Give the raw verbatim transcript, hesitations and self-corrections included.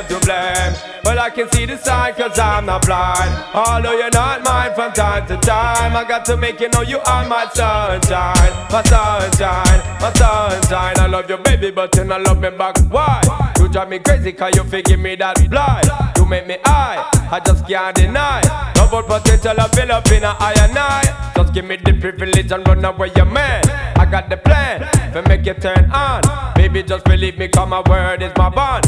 to blame. Well, I can see the sign cause I'm not blind. Although you're not mine from time to time, I got to make you know you are my sunshine. My sunshine, my sunshine. I love you baby but you don't love me back. Why? You drive me crazy cause you forgive me that blind. You make me high, I just can't deny. Double potential I fill up in a eye and eye. Just give me the privilege and run away your man. I got the plan to make you turn on. Baby just believe me cause my word is my bond.